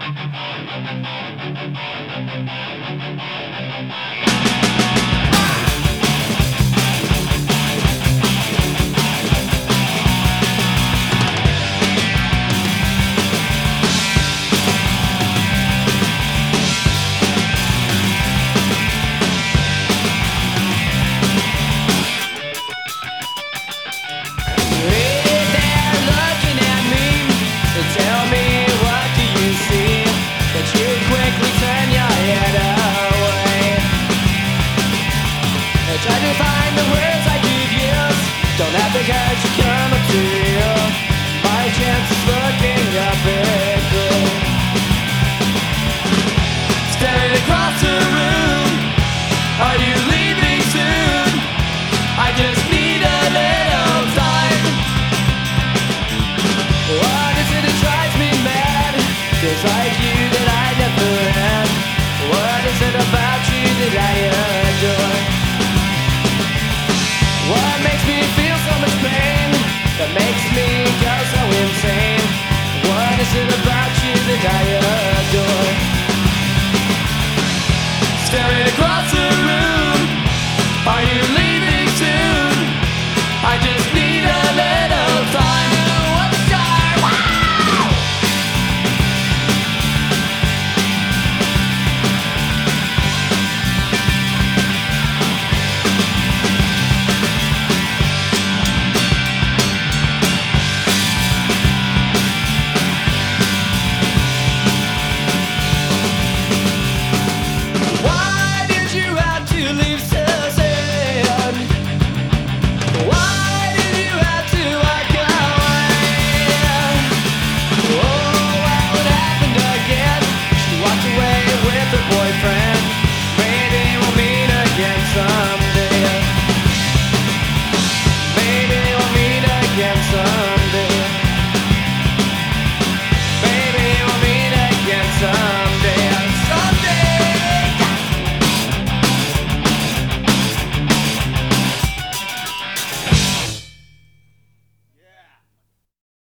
Because you come up to you, my chance is looking up at you. Staring across the room, are you leaving soon? I just need a little time. What is it that drives me mad? Feels like you that I never had. What is it about you that I adore? What makes me feel so much pain that makes me go so insane? What is it about you that I